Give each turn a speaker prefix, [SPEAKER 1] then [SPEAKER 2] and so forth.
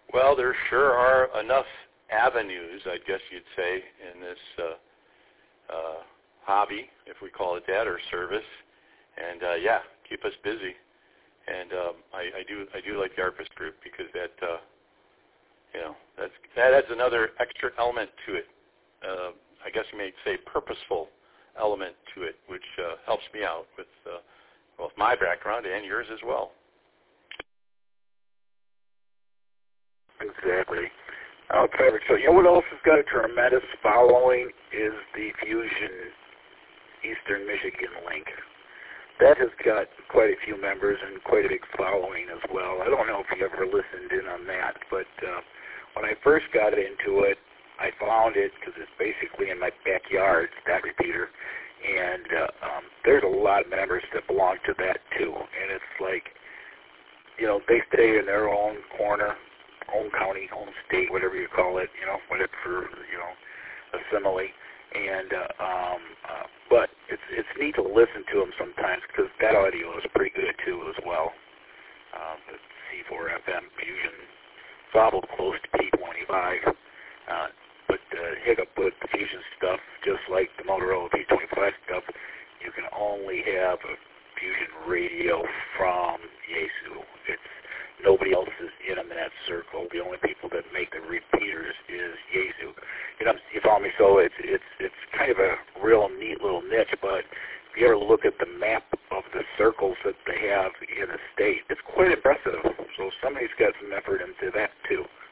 [SPEAKER 1] Well, there sure are enough avenues, I guess you'd say, in this hobby, if we call it that, or service. And yeah, keep us busy. And I do like the ARPAS group because that that adds another extra element to it. I guess you may say purposeful element to it, which helps me out with both my background and yours as well.
[SPEAKER 2] Exactly. Okay, so what else has got a tremendous following is the Fusion Eastern Michigan link. That has got quite a few members and quite a big following as well. I don't know if you ever listened in on that, but when I first got into it, I found it because it's basically in my backyard, that repeater, and there's a lot of members that belong to that too, and it's like, they stay in their own corner, own county, own state, whatever you call it, whatever for, a simile. And but it's neat to listen to them sometimes because that audio is pretty good too as well. The C4FM Fusion, it's awful close to P25, but hiccup with the Fusion stuff, just like the Motorola P25 stuff, you can only have a Fusion radio from Yaesu. Nobody else is in them in that circle. The only people that make the repeaters is Yaesu. You follow me? So it's kind of a real neat little niche, but if you ever look at the map of the circles that they have in the state, it's quite impressive. So somebody's got some effort into that too.